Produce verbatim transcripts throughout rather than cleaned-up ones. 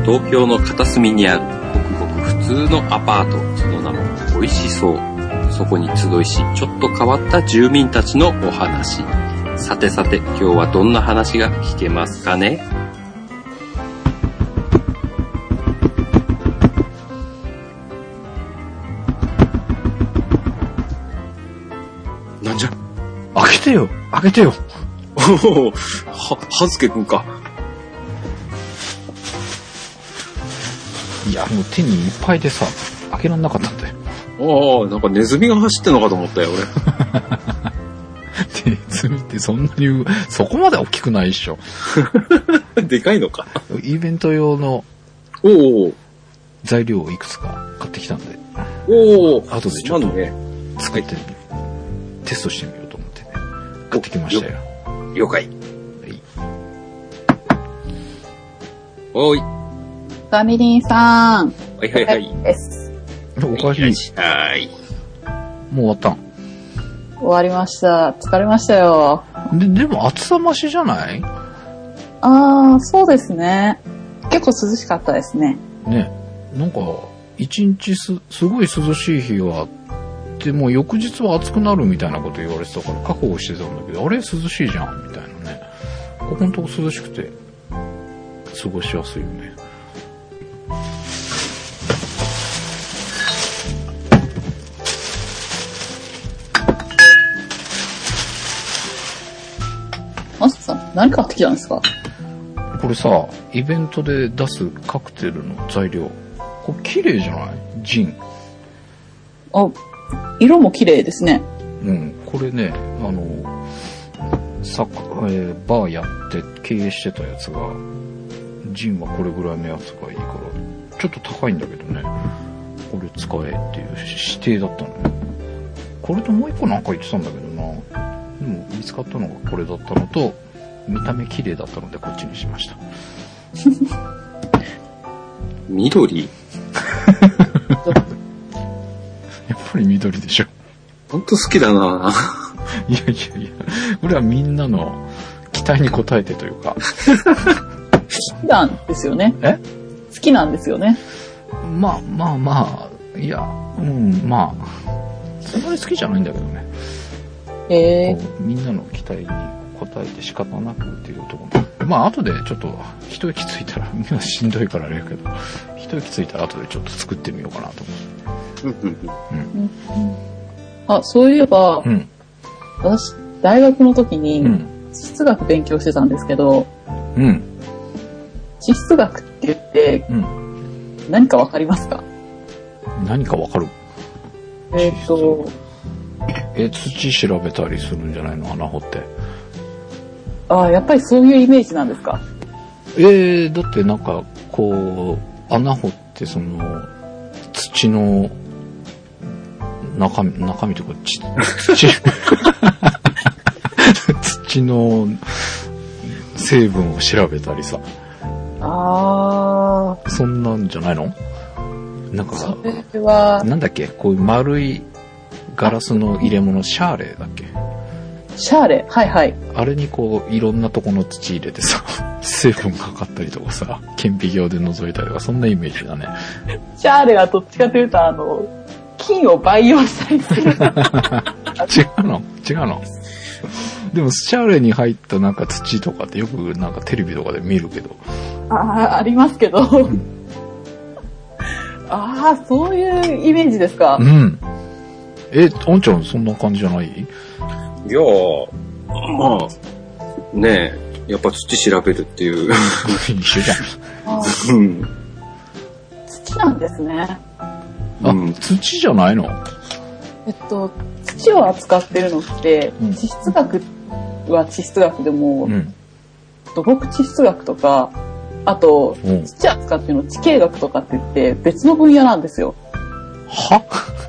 東京の片隅にあるごくごく普通のアパート、その名も美味しそう。そこに集いし、ちょっと変わった住民たちのお話。さてさて、今日はどんな話が聞けますかね。なんじゃ、 開けてよ開けてよ。 おお、は、はずけくんか。 いや、もう手にいっぱいでさ、開けらんなかったんだよ。 ああ、なんかネズミが走ってんのかと思ったよ、 俺。ネズミってそんなに、そこまで大きくないっしょ。 でかいのか。 イベント用のおお材料をいくつか買ってきたんで。 おお、 後でちょっとね、 作ってみる、テストしてみようと思ってね。買ってきましたよ。 了解。 はい。 おーい。 ファミリンさん。 はいはいはい。 です。 おかわり。 はい。 もう終わったん？ 終わりました。疲れましたよ。 で、でも暑さ増しじゃない？ あー、そうですね。結構涼しかったですね。 ね。なんか、一日す、すごい涼しい日があって、もう翌日は暑くなるみたいなこと言われてたから覚悟してたんだけど、あれ涼しいじゃんみたいなね。ここんとこ涼しくて、過ごしやすいよね。 マスターさん、何買ってきたんですか？ これさ、イベントで出すカクテルの材料。これ綺麗じゃない？ジン。 あ、色も綺麗ですね。 うん。これね、あの、さ、えー、バーやって経営してたやつが、ジンはこれぐらいのやつがいいから、ちょっと高いんだけどね、これ使えっていう指定だったのよ。これともう一個なんか言ってたんだけどな。でも見つかったのがこれだったのと、見た目綺麗だったのでこっちにしました。 緑？ やっぱり緑でしょ。 ほんと好きだな。 いやいやいや、これはみんなの期待に応えてというか。 好きなんですよね。 え？ 好きなんですよね。 まあまあまあ、いや、うん、まあ、そんなに好きじゃないんだけどね。 へえ。 みんなの期待に応えて仕方なくっていうところ。まあ後でちょっと一息ついたら、今しんどいからあれやけど、一息ついたら後でちょっと作ってみようかなと思って。うん。 あ、そういえば、 うん、 私、大学の時に、地質学勉強してたんですけど、 うん。 地質学って言って、うん、何かわかりますか？ 何かわかる？ えっと、 え、土調べたりするんじゃないの？穴掘って。 ああ、やっぱりそういうイメージなんですか？ えー、だってなんか、こう、穴掘ってその、土の中身、中身というか、ち、土、土の成分を調べたりさ。 ああ。 そんなんじゃないの？なんか、 それは、 なんだっけ、こういう丸いガラスの入れ物、シャーレだっけ？ シャーレ、はいはい。 あれにこう、いろんなとこの土入れてさ、成分かかったりとかさ、顕微鏡で覗いたりとか、そんなイメージだね。 シャーレはどっちかというと、あの、金を培養したりする。 違うの？違うの？でも、シャーレに入ったなんか土とかってよくなんかテレビとかで見るけど。 ああ、ありますけど。うん、ああ、そういうイメージですか？ うん。え、あんちゃんそんな感じじゃない？ いやー、まあ、ねえ、やっぱ土調べるっていう。 一緒じゃん。 うん。土なんですね。 あ、うん、土じゃないの？ えっと、土を扱ってるのって、うん、地質学は地質学でも、うん、土木地質学とか、あと、うん、土扱ってるの地形学とかって言って別の分野なんですよ。 は？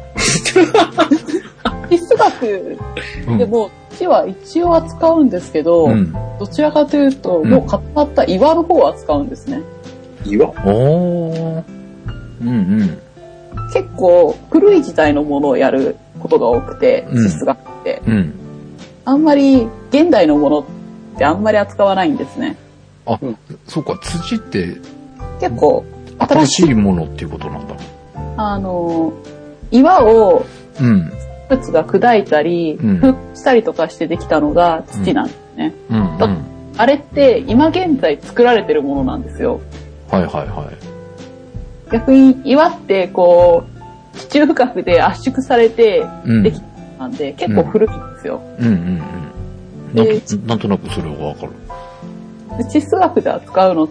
地質学でも土は一応扱うんですけど、うん、どちらかというと、うん、もう固まった岩の方を扱うんですね。 岩？ おー。うんうん。 結構古い時代のものをやることが多くて、地質学って、うんうん。あんまり現代のものってあんまり扱わないんですね。 あ、うん、そうか、土って結構新しいものっていうことなんだ。 あの、岩を、 うん。 物が砕いたり、 うん、 復したりとかしてできたのが土なんですね。 うん。うん、うん。 あれって今現在作られてるものなんですよ。 はいはいはい。逆に岩ってこう、地中深くで圧縮されてできたものなんで、うん、結構古いんですよ。 うんうんうんなんと。なんとなくそれがわかる。 地質学で扱うのって、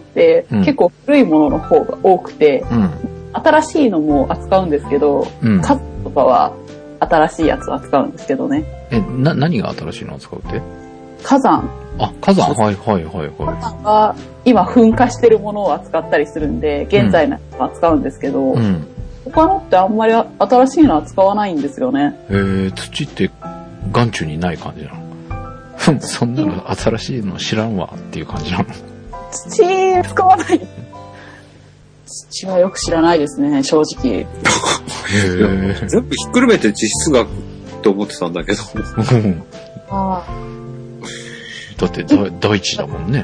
うん、結構古いものの方が多くて、うん、新しいのも扱うんですけど、うん、火山とかは新しいやつを扱うんですけどね。 え、な、何が新しいのを扱うって？ 火山。 あ、火山はいはいはいはい。火山が今噴火してるものを扱ったりするんで、現在のやつを扱うんですけど、うん、他のってあんまり新しいのは扱わないんですよね。 えー、土って眼中にない感じなの？そんなの新しいの知らんわっていう感じなの？ 土使わない。土はよく知らないですね、正直。 へ全部ひっくるめて地質学って思ってたんだけど。 あだってだ大地だもんね。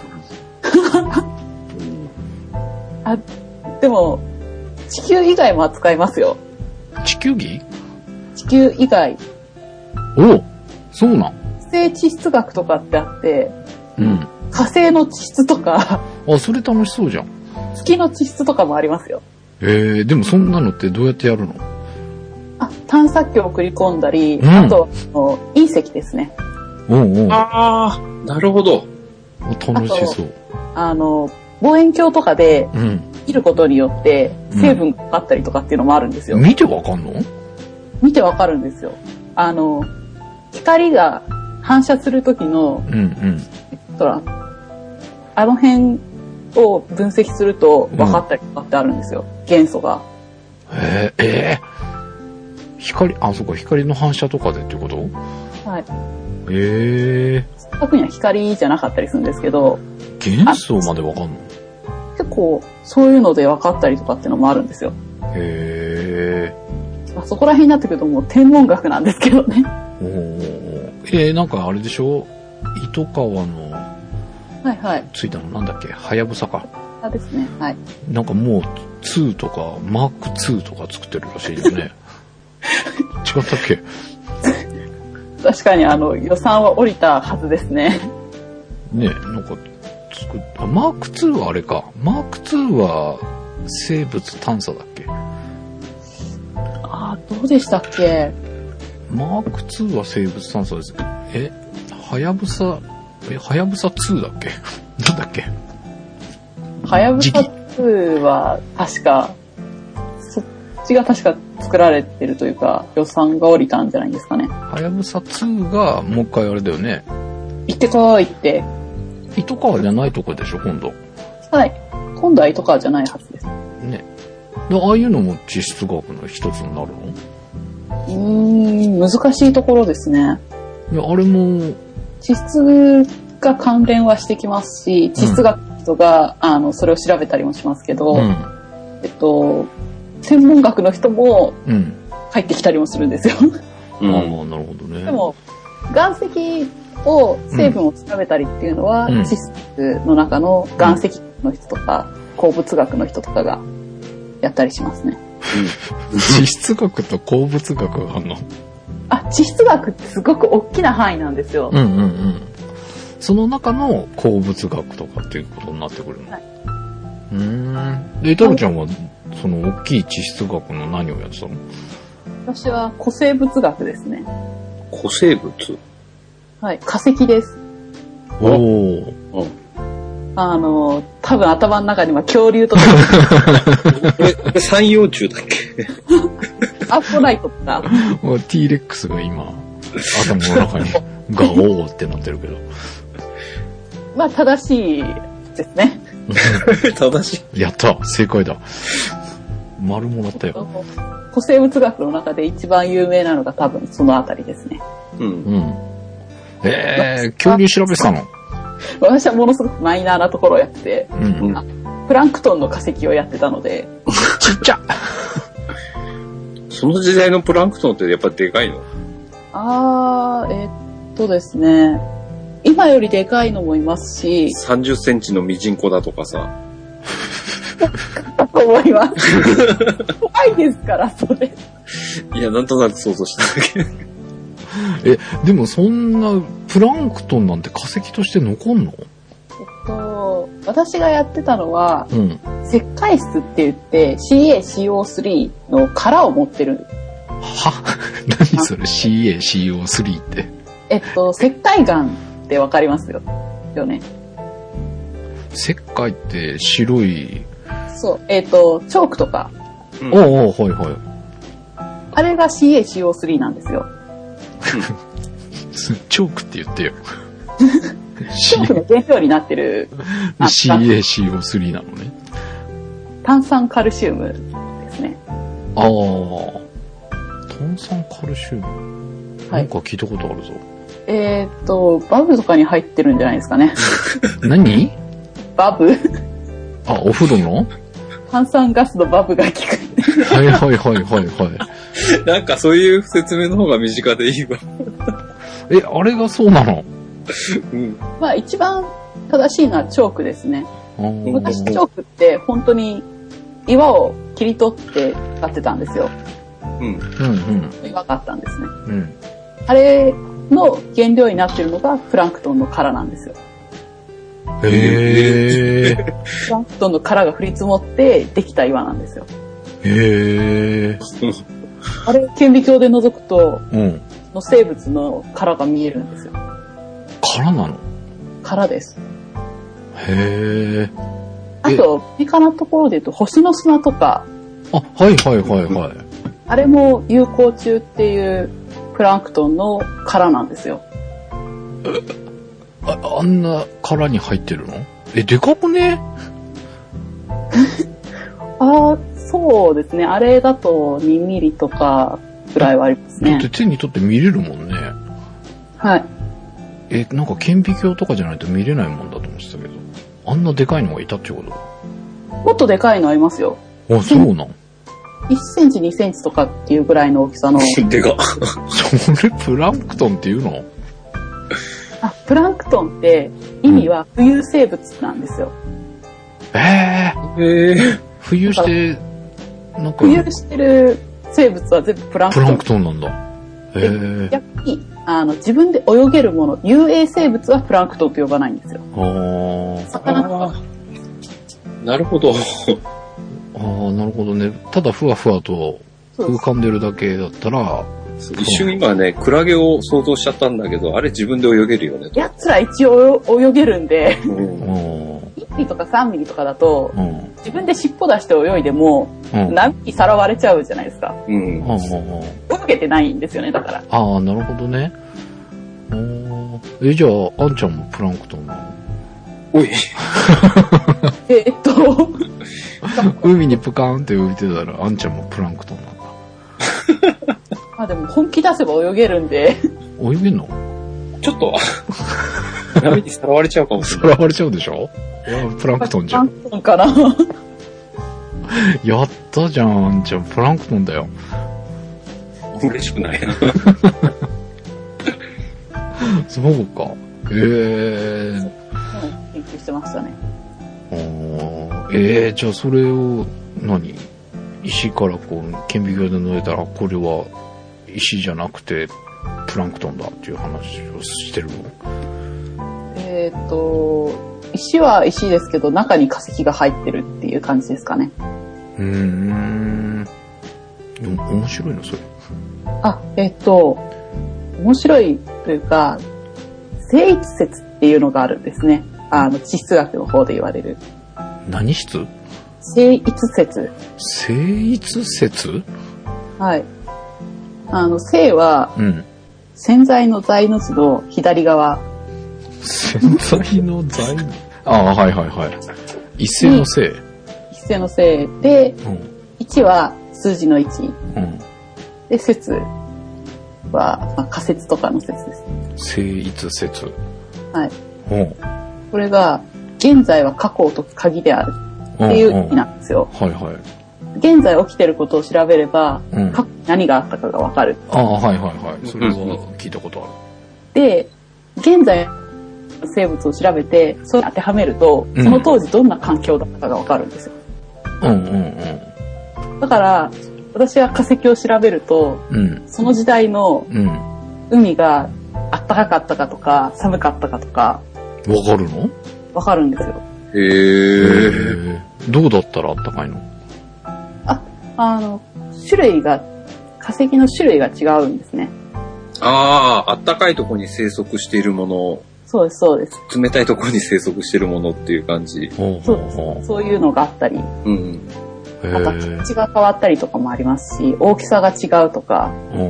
あ、でも地球以外も扱いますよ。 地球儀？ 地球以外。 お、そうなん。 火星地質学とかってあって、 うん、 火星の地質とか。 あ、それ楽しそうじゃん。 月の地質とかもありますよ。 えー、でもそんなのってどうやってやるの？ あ、探索機を送り込んだり、うん、あと隕石ですね。 おうおう。 ああ、なるほど。 楽しそう。 あの望遠鏡とかで見ることによって成分が分かったりとかっていうのもあるんですよ。 うん、見てわかんの？ 見てわかるんですよ。あの光が反射する時の、 うんうん、 あの辺を分析すると分かったりとかってあるんですよ、うん、元素が。 えー、えー、光、あ、そうか、光の反射とかでってこと？ はい。 えー。特には光じゃなかったりするんですけど。 元素まで分かんの？ 結構、そういうので分かったりとかっていうのもあるんですよ。 へー。まあ、そこら辺になってくるともう天文学なんですけどね。 おー。えー、なんかあれでしょ？糸川の、 はいはい。 ついたのなんだっけ？はやぶさか。 あですね。はい。 なんかもうにとかマークにとか作ってるらしいよね。違ったっけ？ 確かにあの予算は降りたはずですね。 ねえ、なんか作った。マークにはあれか。マークには生物探査だっけ？ ああ、どうでしたっけ？ マークには生物探査です。え、はやぶさ、え、はやぶさにだっけ？なんだっけ？ はやぶさには確か、そっちが確か作られてるというか、予算が降りたんじゃないですかね。 はやぶさにがもう一回あれだよね。 行ってこいって。 糸川じゃないとこでしょ、今度。 はい。今度は糸川じゃないはずです。 ね。で、ああいうのも地質学の一つになるの？ うーん、難しいところですね。 いや、あれも地質が関連はしてきますし、地質学の人が、うん、あのそれを調べたりもしますけど、うん、えっと専門学の人も入ってきたりもするんですよ。 うん、ああ、なるほどね。 でも岩石を成分を調べたりっていうのは、うん、地質学の中の岩石の人とか、うん、鉱物学の人とかがやったりしますね。 地質学と鉱物学があるの？ あ、地質学ってすごく大きな範囲なんですよ。 うんうんうん。その中の鉱物学とかっていうことになってくるの？はい。うーん。で、太郎ちゃんはその大きい地質学の何をやってたの？ 私は古生物学ですね。 古生物？ はい、化石です。 おお。うん。 あの、多分頭の中には恐竜とか。 これ三葉虫だっけ？ アポライトとか。 T レックスが今、頭の中にガオーってなってるけど。 まあ、正しいですね。 正しい。やった、正解だ。丸もらったよ。 古生物学の中で一番有名なのが多分そのあたりですね。 うん。うん。えー、恐竜調べてたの？ 私はものすごくマイナーなところをやってて、うんうん、プランクトンの化石をやってたので。 ちっちゃその時代のプランクトンってやっぱでかいの？ あー、えー、っとですね。今よりでかいのもいますし。 さんじゅっセンチのミジンコだとかさ。 だと思います。怖いですから、それ。 いや、なんとなく想像しただけ。 え、でもそんな、プランクトンなんて化石として残んの？ えっと、私がやってたのは、 うん、 石灰質って言って シーエーシーオースリー の殻を持ってる。 は？何それ シーエーシーオースリー って。 えっと、石灰岩ってわかりますよ。よね。 石灰って白い。 そう、えっと、チョークとか。 うん、おうおう、はいはい。 あれが シーエーシーオースリー なんですよ。 チョークって言ってよ。 チョークの原料になってる。 シーエーシーオースリー なのね。 炭酸カルシウムですね。 ああ。炭酸カルシウム、はい、なんか聞いたことあるぞ。 えーっと、バブとかに入ってるんじゃないですかね。 何？ バブ？ あ、お風呂の？ 炭酸ガスのバブが効く。 はいはいはいはいはい。 なんかそういう説明の方が身近でいいわ。 え、あれがそうなの？ うん。まあ一番正しいのはチョークですね。昔チョークって本当に岩を切り取って使ってたんですよ。うん。うんうん。岩があったんですね。うん。あれの原料になっているのがプランクトンの殻なんですよ。 へー。 プランクトンの殻が降り積もってできた岩なんですよ。 へー。 あれ顕微鏡で覗くと、うん、の生物の殻が見えるんですよ。 殻なの？ 殻です。 へー。 あと身近なところで言うと星の砂とか。 あ、はいはいはいはい。 あれも有孔虫っていうプランクトンの殻なんですよ。 あ、あんな殻に入ってるの？え、でかくね？ ああ、そうですね。あれだとにミリとかぐらいはありますね。 だって手に取って見れるもんね。 はい。 え、なんか顕微鏡とかじゃないと見れないもんだと思ってたけど。あんなでかいのがいたってこと？ もっとでかいのありますよ。 あ、そうなん？ いっセンチにセンチとかっていうぐらいの大きさの。 でかっ。 それプランクトンっていうの？ あ、プランクトンって意味は浮遊生物なんですよ。 うん、えー、えー、浮遊して、なんか。 浮遊してる生物は全部プランクトン。 プランクトンなんだ。へー。 逆に、あの、自分で泳げるもの、遊泳生物はプランクトンと呼ばないんですよ。あ魚とか。 なるほど。 ああ、なるほどね。ただふわふわと浮かんでるだけだったら。 一瞬今ね、クラゲを想像しちゃったんだけど、あれ自分で泳げるよね。 やつら一応泳げるんで、うん、いちミリとかさんミリとかだと、うん、自分で尻尾出して泳いでも、うん、波にさらわれちゃうじゃないですか。うん、泳げてないんですよね、だから。 ああ、なるほどね。え、じゃあ、あんちゃんもプランクトンなの？ おい。 えっと、 海にプカーンって浮いてたら、あんちゃんもプランクトンなんだ。 まあでも本気出せば泳げるんで。 泳げんの？ ちょっと、波にさらわれちゃうかもしれない。 さらわれちゃうでしょ？いや、プランクトンじゃん。 プランクトンかな。 やったじゃん、あんちゃん。プランクトンだよ。 嬉しくないな。 そうか。へえー。 研究してましたね。 あえー、じゃあそれを何？石からこう顕微鏡で覗いたらこれは石じゃなくてプランクトンだっていう話をしてるの？ えっと石は石ですけど中に化石が入ってるっていう感じですかね。 うーん。面白いのそれ。 あ、えっと面白いというか生逸説っていうのがあるんですね。あの地質学の方で言われる。 何質？ 生逸説。 生逸説？はい。 あの、生は、うん、洗剤の剤の字の左側。 洗剤の剤のああ、はいはいはい。一斉の生。 一斉の生で、うん、いちは数字のいち。うん、で、説は、まあ、仮説とかの説です。 生逸説。 はい。うん、これが、現在は過去を解く鍵である。っていう意味なんですよ。はいはい。現在起きてることを調べれば、うん、過去に何があったかがわかる。 ああ、はいはいはい。それは聞いたことある。 で、現在の生物を調べて、それに当てはめると、うん、その当時どんな環境だったかがわかるんですよ。 うんうんうん。 だから、私が化石を調べると、うん、その時代の海があったかかったかとか、寒かったかとか。 わかるの？ わかるんですよ。 へー。 どうだったらあったかいの？ あ、あの、種類が、化石の種類が違うんですね。 ああ、あったかいところに生息しているもの。 そうです、そうです。 冷たいところに生息しているものっていう感じ。 そうです。そういうのがあったり。うん。あと、形が変わったりとかもありますし、大きさが違うとか。うんうん、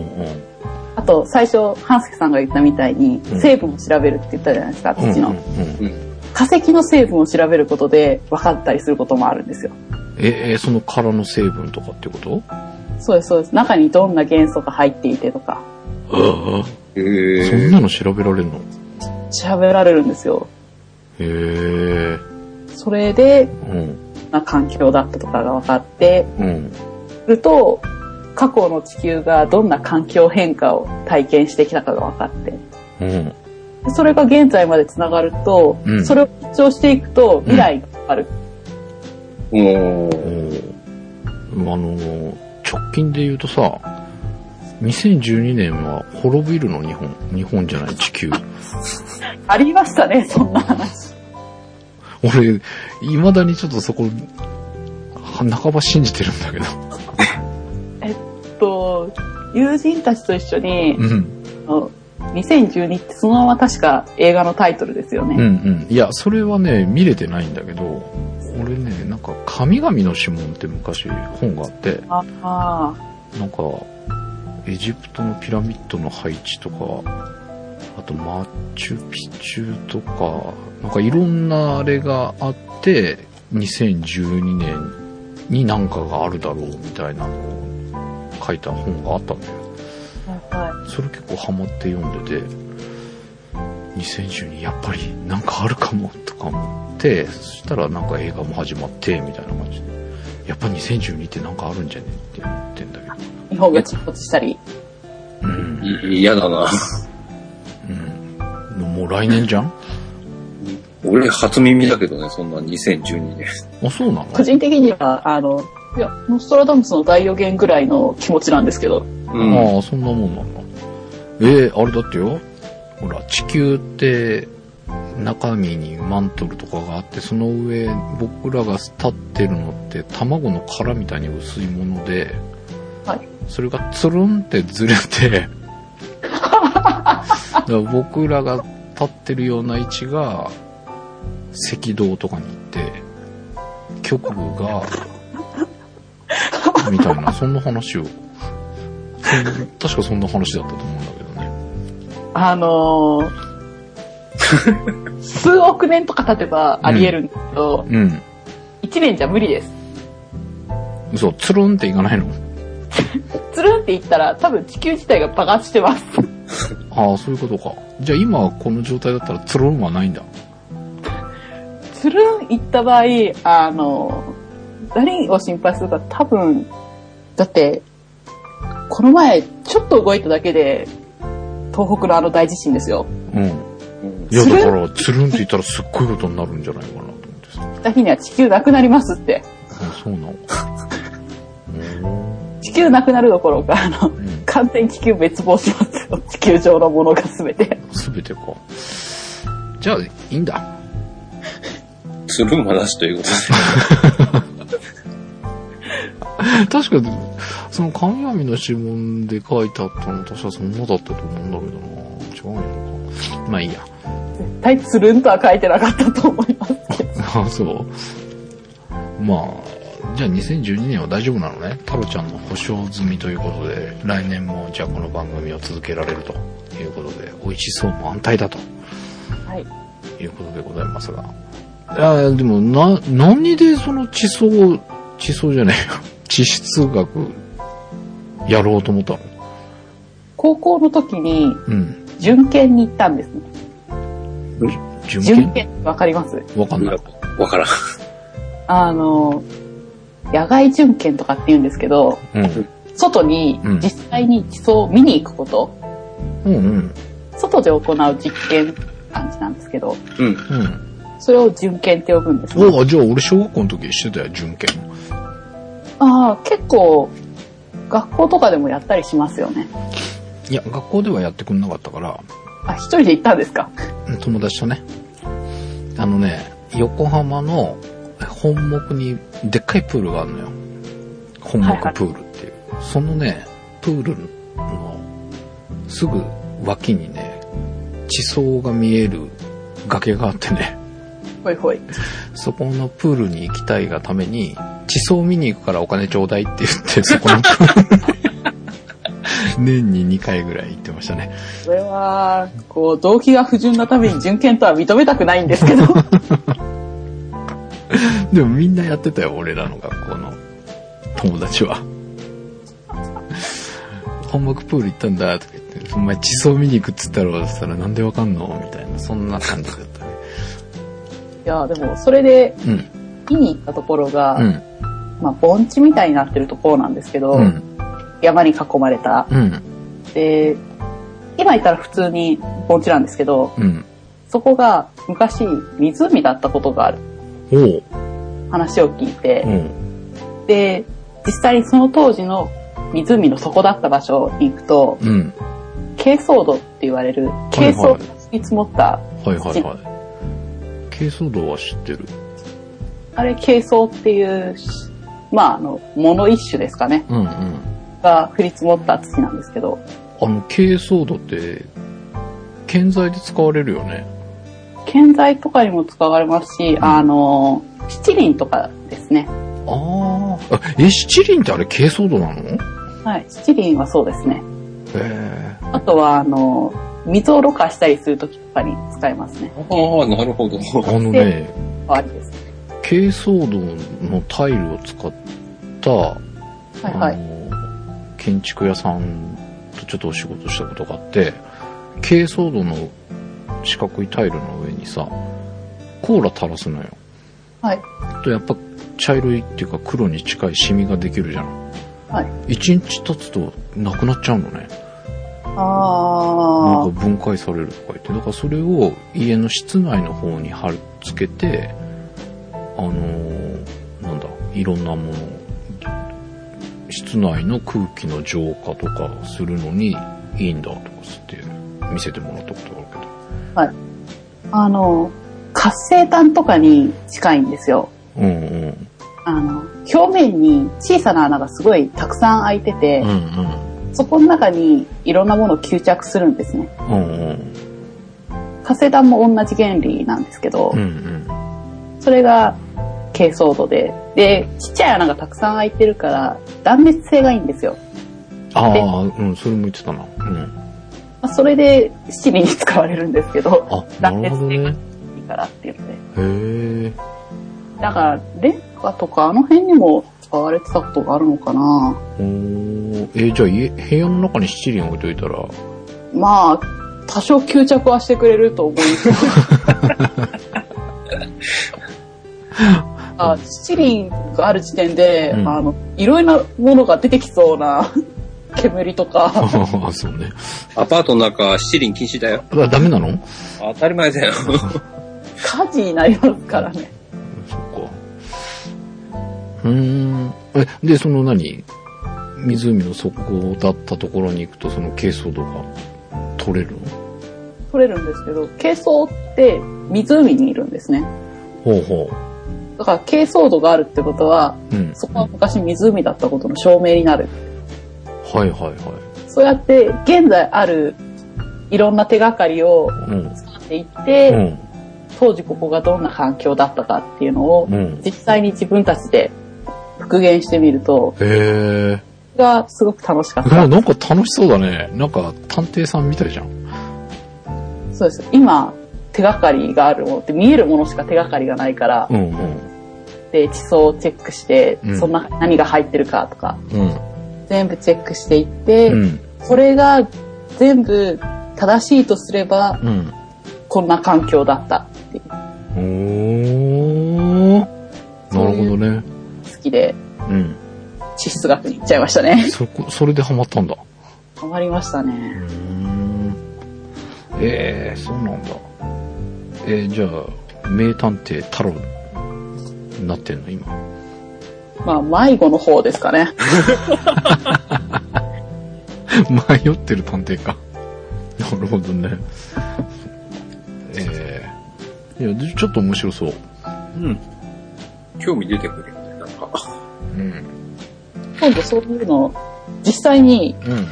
あと、最初、半助さんが言ったみたいに、成分を調べるって言ったじゃないですか、土の。うんうん、化石の成分を調べることで分かったりすることもあるんですよ。 え、えその殻の成分とかってこと？ そうです、そうです。中にどんな元素が入っていてとか。 ああ。へえ。そんなの調べられるの？ 調べられるんですよ。 へえ。 それで、うん、な環境だったとかが分かって、うん、すると、過去の地球がどんな環境変化を体験してきたかが分かって、うん、それが現在までつながると、うん、それを記帳していくと未来が分かる。 うん、あの、直近で言うとさ、にせんじゅうにねんは滅びるの日本。日本じゃない地球。 ありましたね、そんな話。 俺、未だにちょっとそこ、半ば信じてるんだけど。 えっと、友人たちと一緒に、うん、にせんじゅうにってそのまま確か映画のタイトルですよね。 うんうん。いや、それはね、見れてないんだけど、俺ね、なんか、神々の指紋って昔本があって、ああなんか、エジプトのピラミッドの配置とか、あとマチュピチュとか、なんかいろんなあれがあって、にせんじゅうにねんになんかがあるだろうみたいなのを書いた本があったんだよ。はいはい、それ結構ハマって読んでて、にせんじゅうにやっぱりなんかあるかもとか思って、そしたらなんか映画も始まってみたいな感じで、やっぱにせんじゅうにってなんかあるんじゃねって思ってんだけど。 日本が沈没したり。 うん。嫌だな。 うん。もう来年じゃん？ 俺初耳だけどね、そんなにせんじゅうにねん。 あ、そうなの？ 個人的には、あの、いや、ノストラダムスの大予言ぐらいの気持ちなんですけど。 うん、ああ、そんなもんなんだ。えー、あれだってよ。ほら、地球って、中身にマントルとかがあって、その上、僕らが立ってるのって、卵の殻みたいに薄いもので、はい。それがつるんってずれて、だから僕らが立ってるような位置が、赤道とかに行って、極部が、みたいな、そんな話を、確かそんな話だったと思うんだけどね。 あのー、数億年とか経てばあり得るんですけど、うん。うん、いちねんじゃ無理です。 嘘、つるんっていかないの？ つるんっていったら多分地球自体が爆発してます。 ああ、そういうことか。じゃあ今この状態だったらつるんはないんだ。 つるんいった場合、あの、何を心配するか多分、だって、この前ちょっと動いただけで、東北のあの大地震ですよ。うん。 いやだからつるんって言ったらすっごいことになるんじゃないかなと思ってさ。 来た日には地球なくなりますって。 あ、そうなの。 地球なくなるどころか、あの、うん、完全に地球滅亡しますよ。地球上のものがすべて。 すべてか。じゃあいいんだ。 つるんはなしということで。 確かその神々の指紋で書いてあったの確かそんなだったと思うんだけどな。違うのか。まあいいや。 絶対つるんとは書いてなかったと思いますけど。 あ、そう。まあじゃあにせんじゅうにねんは大丈夫なのね。タロちゃんの保証済みということで、来年もじゃあこの番組を続けられるということで、美味しそうも安泰だと。はい。いうことでございますが。いやでもな、何でその地層、地層じゃないよ。地質学やろうと思ったの？ 高校の時に、準検に行ったんですね。 うん、準検？準検わかります？ わかんない。 わからん。 あの、野外準検とかって言うんですけど、うん、外に実際に地層を見に行くこと、うんうん、外で行う実験感じなんですけど、うんうん、それを準検って呼ぶんですね。 お、じゃあ俺小学校の時してたよ、準検。 ああ、結構、学校とかでもやったりしますよね。 いや、学校ではやってくれなかったから。 あ、一人で行ったんですか？ 友達とね。あのね、横浜の本木にでっかいプールがあるのよ。本木プールっていう。はいはい、そのね、プールのすぐ脇にね、地層が見える崖があってね。 ほいほい。 そこのプールに行きたいがために、地層見に行くからお金ちょうだいって言って、そこのプール年ににかいぐらい行ってましたね。 それは、こう、動機が不純なために準検とは認めたくないんですけど。 でもみんなやってたよ、俺らの学校の友達は。本木プール行ったんだとか言って、お前地層見に行くっつったら、そしたらなんでわかんのみたいな、そんな感じだったね。 いや、でもそれで、見に行ったところが、うん、まあ、盆地みたいになってるところなんですけど、うん、山に囲まれた、うん。で、今言ったら普通に盆地なんですけど、うん、そこが昔湖だったことがある。話を聞いて、うん、で、実際にその当時の湖の底だった場所に行くと、うん、珪藻土って言われる、珪藻に積もった土。はいはいはい。 珪藻土は知ってる。 あれ、珪藻っていう、まあ、あの、もの一種ですかね。うんうん。が降り積もった土なんですけど。 あの、珪藻土って、建材で使われるよね。 建材とかにも使われますし、うん、あの、七輪とかですね。 ああ。え、七輪ってあれ珪藻土なの？ はい、七輪はそうですね。へー。あとは、あの、水をろ過したりするときとかに使いますね。 ああ、なるほど。 あのね、 ありです。 珪藻土のタイルを使った、 はいはい、 建築屋さんとちょっとお仕事したことがあって、珪藻土の四角いタイルの上にさ、コーラ垂らすのよ。 はい。 とやっぱ茶色いっていうか黒に近いシミができるじゃん。 はい。 一日経つとなくなっちゃうのね。 ああ。 なんか分解されるとか言って、だからそれを家の室内の方に貼り付けて、あのー、なんだ、いろんなもの、室内の空気の浄化とかするのにいいんだとかつって見せてもらったことがあるけど。 はい。あの、活性炭とかに近いんですよ。 うんうん。 あの、表面に小さな穴がすごいたくさん開いてて、うんうん、そこの中にいろんなものを吸着するんですね。うんうん、活性炭も同じ原理なんですけど、うんうん、それが珪藻土で、で、ちっちゃい穴がたくさん開いてるから断熱性がいいんですよ。 ああ、うん、それも言ってたな。うん。 まあ、それで七輪に使われるんですけど、 あ、断熱性がいいからっていうので。へえ。 だから、レンガとかあの辺にも使われてたことがあるのかな。 おー、えー、じゃあ家、部屋の中に七輪置いといたら。 まあ、多少吸着はしてくれると思うんですけど。あ、七輪がある時点で、うん、あの、いろいろなものが出てきそうな煙とか。 あ、そうね。 アパートの中、七輪禁止だよ。 あ、ダメなの？ 当たり前だよ。 火事になりますからね。 そっか。うーん。え、で、その何？湖の底だったところに行くと、その珪藻土が取れるの？ 取れるんですけど、珪藻って湖にいるんですね。 ほうほう。 だから珪藻土があるってことは、うん、そこは昔湖だったことの証明になる。 はいはいはい。 そうやって現在あるいろんな手がかりを使っていって、うんうん、当時ここがどんな環境だったかっていうのを、うん、実際に自分たちで復元してみると、 へー。がすごく楽しかった。 なんか楽しそうだね。なんか探偵さんみたいじゃん。 そうです。今手がかりがあるものって見えるものしか手がかりがないから、うんうん、で地層をチェックして、うん、そんな何が入ってるかとか、うん、全部チェックしていって、うん、これが全部正しいとすれば、うん、こんな環境だったっていう。 おー、なるほどね。 好きで、うん、地質学に行っちゃいましたね。 そこ、それでハマったんだ。 ハマりましたね。 うーん、えー、そうなんだ。えー、じゃあ名探偵太郎になってんの今？ まあ、迷子の方ですかね。 迷ってる探偵か。なるほどね。ええー。いや、ちょっと面白そう。 うん。興味出てくるよね、なんか。 うん。 今度そういうの、実際に、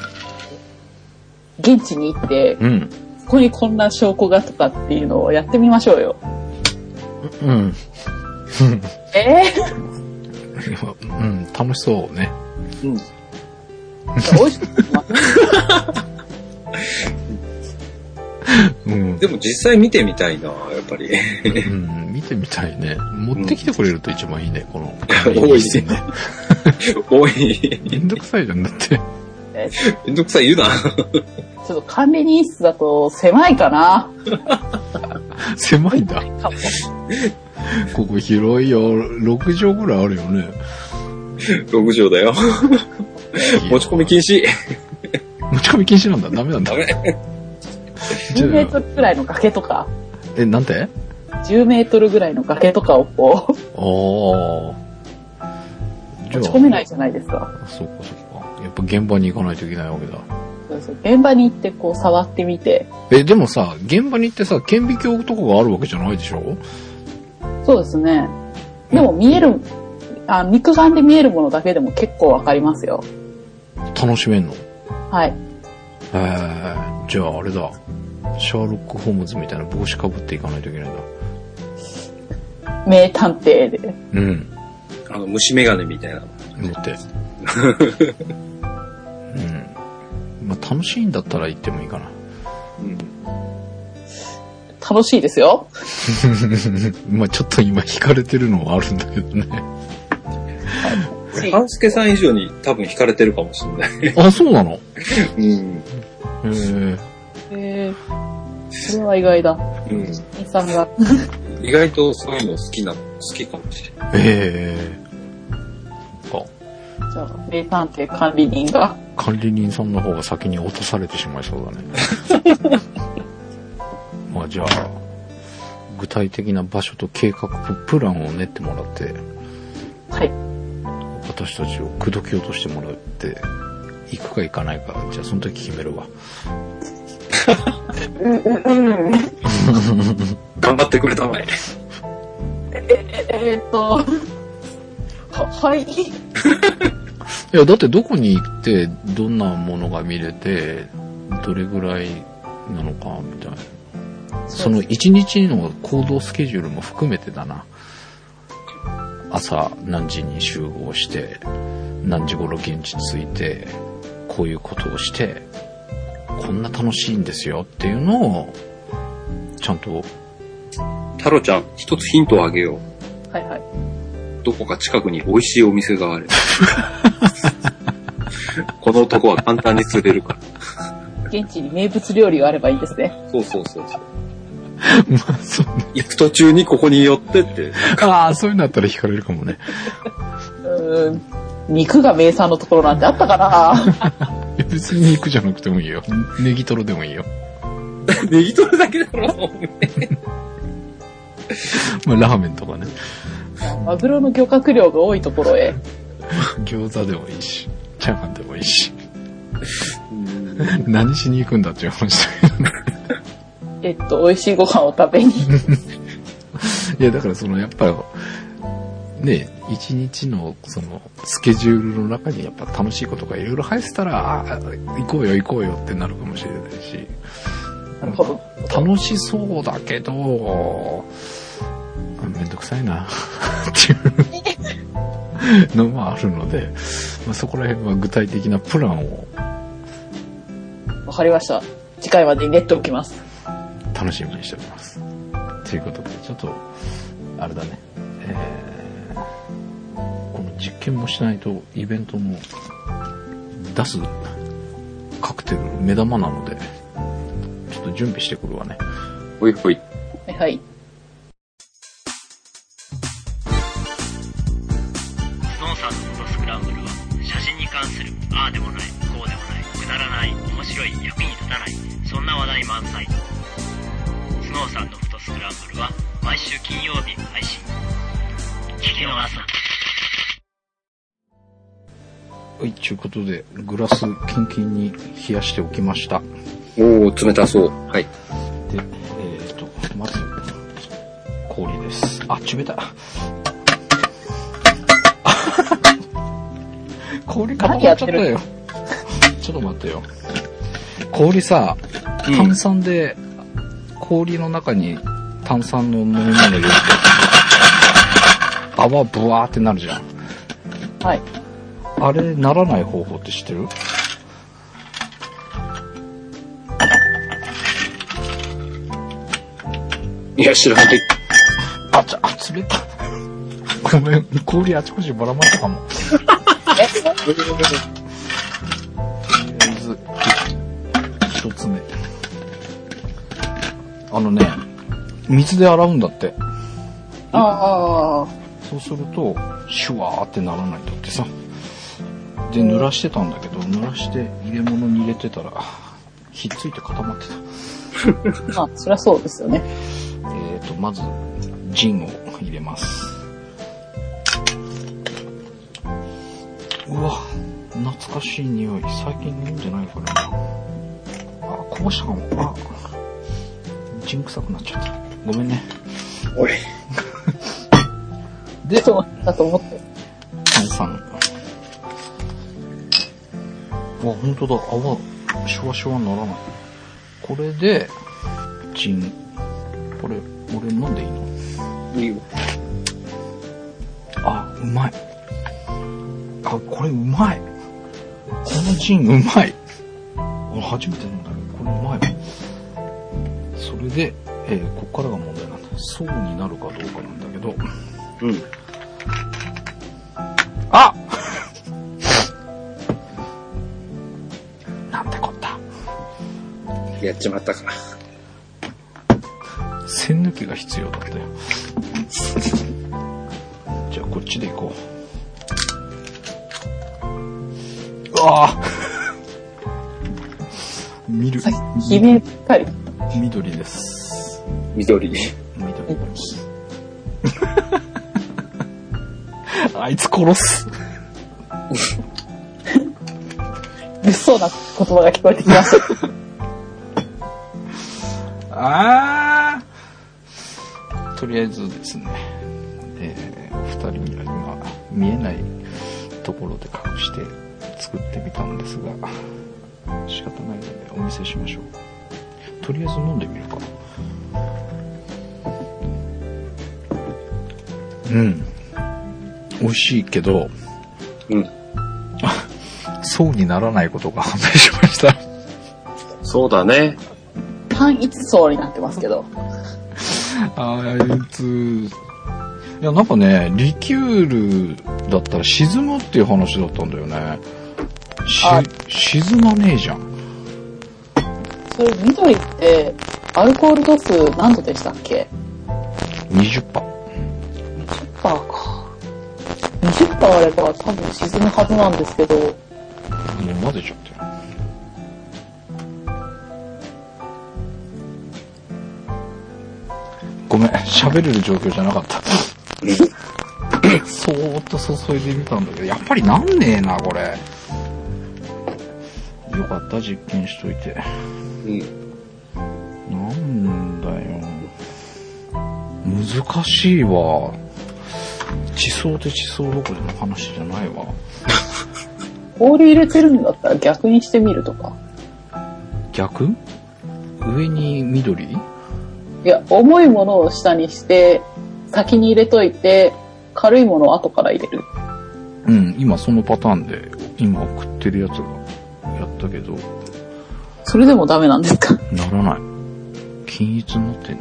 現地に行って、うん、ここにこんな証拠がとかっていうのをやってみましょうよ。 うん。 えー、うん、楽しそうね。 うん。美味しくうん、でも実際見てみたいな、やっぱり。 うん、見てみたいね。持ってきてくれると一番いいね、この。 多いね。多い。 めんどくさいじゃん、だって。 めんどくさい言うな。 ちょっと管理人室だと狭いかな。 狭いんだ。ここ広いよ。ろく畳ぐらいあるよね。 ろく畳だよ。持ち込み禁止。 持ち込み禁止なんだ。ダメなんだ。 ダメ。 じゅうメートルぐらいの崖とか。 え、なんて ? じゅう メートルぐらいの崖とかをこう。 おー。持ち込めないじゃないですか。 そうかそうか。やっぱ現場に行かないといけないわけだ。 そうそう。現場に行ってこう触ってみて。 え、でもさ、現場に行ってさ、顕微鏡とかがあるわけじゃないでしょ？ そうですね。でも見える、あ、肉眼で見えるものだけでも結構わかりますよ。 楽しめんの？ はい。 えー、じゃああれだ。シャーロック・ホームズみたいな帽子かぶっていかないといけないんだ。 名探偵で。 うん。 あの、虫眼鏡みたいな。 持って。うん。まあ楽しいんだったら行ってもいいかな。 うん。 楽しいですよ。 まあちょっと今惹かれてるのはあるんだけどね。 半助さん以上に多分惹かれてるかもしれない。 あ、そうなの？ うん。 へえ。へえ。それは意外だ。 うん。 イさんが。 意外とそういうの好きな、好きかもしれない。 へえ。か。 じゃあ、名探偵管理人が。 管理人さんの方が先に落とされてしまいそうだね。まあじゃあ、具体的な場所と計画プランを練ってもらって。 はい。 私たちを口説き落としてもらって、行くか行かないか、じゃあその時決めるわ。 うんうんうん。 頑張ってくれたまえ。 え、え、えー、っと、は、はい。いや、だってどこに行って、どんなものが見れて、どれぐらいなのか、みたいな。その一日の行動スケジュールも含めてだな。朝何時に集合して、何時頃現地着いて、こういうことをして、こんな楽しいんですよっていうのを、ちゃんと。 太郎ちゃん、一つヒントをあげよう。はいはい。 どこか近くに美味しいお店がある。この男は簡単に釣れるから。 現地に名物料理があればいいですね。 そうそうそうそう。 まあ、そう、ね。 行く途中にここに寄ってって。 ああ、そういうのだったら惹かれるかもね。 うーん。肉が名産のところなんてあったかな。 別に肉じゃなくてもいいよ。ネギトロでもいいよ。 ネギトロだけだろ、 まあ、ラーメンとかね。 マグロの漁獲量が多いところへ。 餃子でもいいし、チャーハンでもいいし。何しに行くんだっていう話だけどね。 えっと、美味しいご飯を食べに。いや、だからその、やっぱり、ね、一日のそのスケジュールの中にやっぱ楽しいことがいろいろ入ってたら、あ、行こうよ行こうよってなるかもしれないし。 なるほど。 楽しそうだけど、めんどくさいなっていうのもあるので、まあ、そこら辺は具体的なプランを。 わかりました。次回までに練っておきます。 楽しみにしております。ということで、ちょっと、あれだね。えー、この実験もしないとイベントも出すカクテル目玉なので、ちょっと準備してくるわね。 ほいほい。 はいはい。 スノーさんのフォトスクランブルは、写真に関するああでもない、こうでもない、くだらない、面白い、役に立たない、そんな話題満載。スノーさんのフォトスクランブルは毎週金曜日配信。聞き逃すな。 はい、ということで、グラスキンキンに冷やしておきました。 おー、冷たそう。はい。 で、えーと、まず、氷です。あ、冷たい。氷固まっちゃったよ。ちょっと待ってよ。氷さ、炭酸で、氷の中に炭酸の飲み物入れると、泡ブワーってなるじゃん。 はい。 あれ、ならない方法って知ってる？ いや、知らない。 あ、ちゃ、あ、冷たい。ごめん、氷あちこちばらまったかも。 えとりあえず、一つ目。あのね、水で洗うんだって。 ああ。 そうすると、シュワーってならないんだってさ。で、濡らしてたんだけど、濡らして入れ物に入れてたら、ひっついて固まってた。 まあ、そりゃそうですよね。 えーと、まず、ジンを入れます。うわ、懐かしい匂い。最近飲んでないからな。あ、こぼしたかも。あ、ジン臭くなっちゃった。ごめんね。 おい。 で、そうだと思って。 炭酸。あ、ほんとだ。泡、シュワシュワにならない。これで、ジン。これ、俺飲んでいいの？ いいよ。 あ、うまい。あ、これうまい。このジンうまい。俺初めて飲んだけど、これうまいわ。それで、えー、こっからが問題なんだ。層になるかどうかなんだけど。 うん。 あなんてこった。 やっちまったか。 栓抜きが必要だったよ。じゃあこっちで行こう。うわぁ見る。 ひめっかり。 緑です。 緑。 緑。あいつ殺す。 物騒な言葉が聞こえてきました。 あー。とりあえずですね、えー、お二人には今見えないところで隠して作ってみたんですが、仕方ないのでお見せしましょう。とりあえず飲んでみるか。うん。美味しいけど、 うん。 層にならないことが判明しました。 そうだね。 単一層になってますけど。 あいつ、いやなんかね、リキュールだったら沈むっていう話だったんだよね。し、沈まねえじゃん。 それ緑ってアルコール度数何度でしたっけ？ にじゅっパーセント。 にじゅっパーセント か。にじゅっパーセント あれば多分沈むはずなんですけど。もう混ぜちゃってる。ごめん、喋れる状況じゃなかった。そーっと注いでみたんだけど、やっぱりなんねえな、これ。よかった、実験しといて。 うん。 なんだよ。難しいわ。地層で地層どころの話じゃないわ。 氷入れてるんだったら逆にしてみるとか。 逆？上に緑？ いや、重いものを下にして、先に入れといて、軽いものを後から入れる。 うん、今そのパターンで、今送ってるやつがやったけど。 それでもダメなんですか？ ならない。均一になってんね。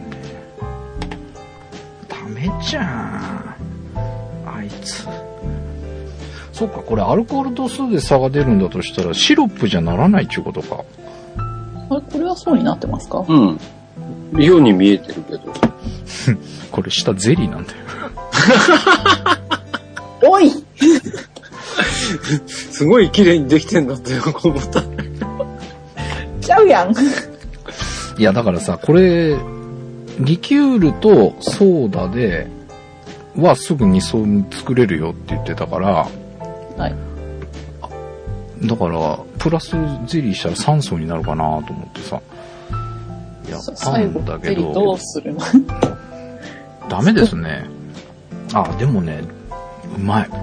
ダメじゃん。あいつ。そっか、これアルコール度数で差が出るんだとしたら、シロップじゃならないっていうことか。 あれ、これはそうになってますか？ うん。ように見えてるけど。 これ下ゼリーなんだよ。 おいすごい綺麗にできてんだって思った。 ちゃうやん。 いや、だからさ、これ、リキュールとソーダで、はすぐに層作れるよって言ってたから、 はい。 だから、プラスゼリーしたら酸素になるかなと思ってさ。やったんだけど。 どうするのダメですね。あ、でもね、うまい。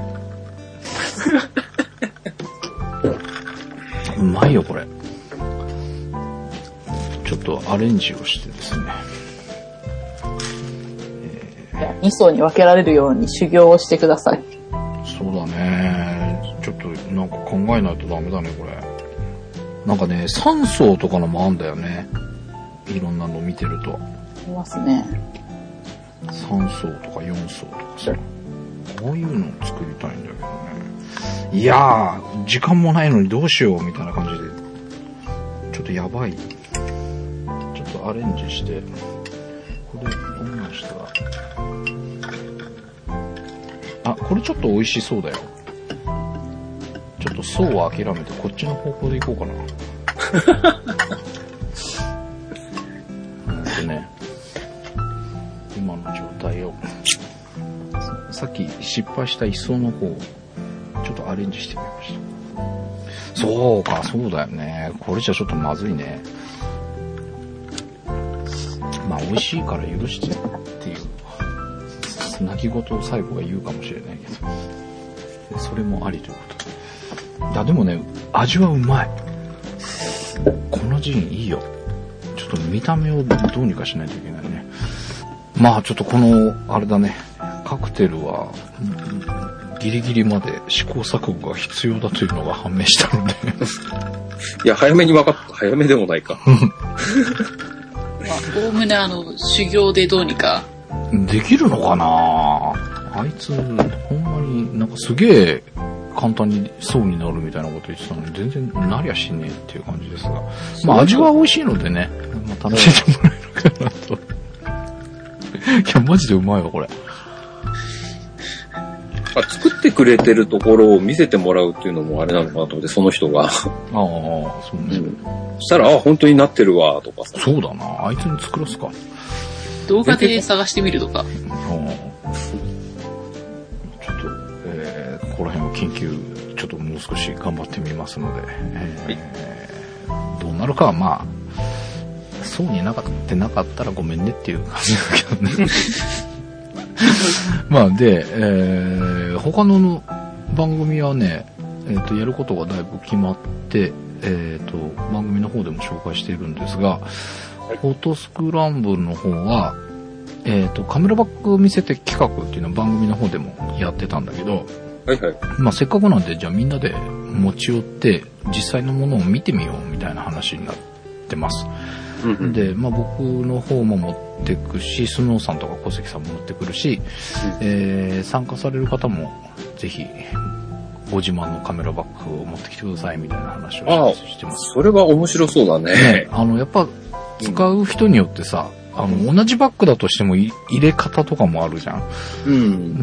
うまいよ、これ。ちょっとアレンジをしてですね。 えー、に層に分けられるように修行をしてください。 そうだね。ちょっとなんか考えないとダメだね、これ。なんかね、さん層とかのもあんだよね。いろんなの見てると。 いますね。 さん層とかよん層とかさ。こういうのを作りたいんだけどね。いやー、時間もないのにどうしようみたいな感じで。ちょっとやばい。ちょっとアレンジして。これ、こんなんしたら。あ、これちょっと美味しそうだよ。ちょっと層を諦めてこっちの方向で行こうかな。ね、今の状態をさっき失敗した一層の方をちょっとアレンジしてみました。そうか、そうだよね。これじゃちょっとまずいね。まあ美味しいから許してっていう泣き言を最後が言うかもしれないけど、それもありということで。だでもね、味はうまい。このジンいいよ。ちょっと見た目をどうにかしないといけないね。まあちょっとこのあれだね、カクテルはギリギリまで試行錯誤が必要だというのが判明したのでいや早めに分かった。早めでもないか。まあおおむねあの修行でどうにかできるのかな。あいつほんまになんかすげえ簡単に層になるみたいなこと言ってたのに全然なりゃしねえっていう感じですが、まあ味は美味しいのでね、まあ、楽しんでもらえるかなと。いやマジでうまいわこれ。 あ、作ってくれてるところを見せてもらうっていうのもあれなのかなと思って、その人が。ああ、 そうね。 うん、したら、あ、本当になってるわ、とかさ。 そうだな。あいつに作らすか。 動画で探してみるとか。 ちょっと、えー、ここら辺を緊急、ちょっともう少し頑張ってみますので、えー、どうなるかはまあ、そうになかってなかったらごめんねっていう感じだけどね。まあで、えー、他の番組はね、えーと、やることがだいぶ決まって、えーと、番組の方でも紹介しているんですが、フォトスクランブルの方は、えーと、カメラバッグ見せて企画っていうのを番組の方でもやってたんだけど、 はいはい。 まあせっかくなんで、じゃあみんなで持ち寄って実際のものを見てみようみたいな話になってます。うんうん、で、まあ僕の方も持ってくし、スノーさんとか小関さんも持ってくるし、うん、えー、参加される方もぜひご自慢のカメラバッグを持ってきてくださいみたいな話をしてます。 それは面白そうだね。 ね、あのやっぱ使う人によってさ、あの同じバッグだとしても入れ方とかもあるじゃん。うん。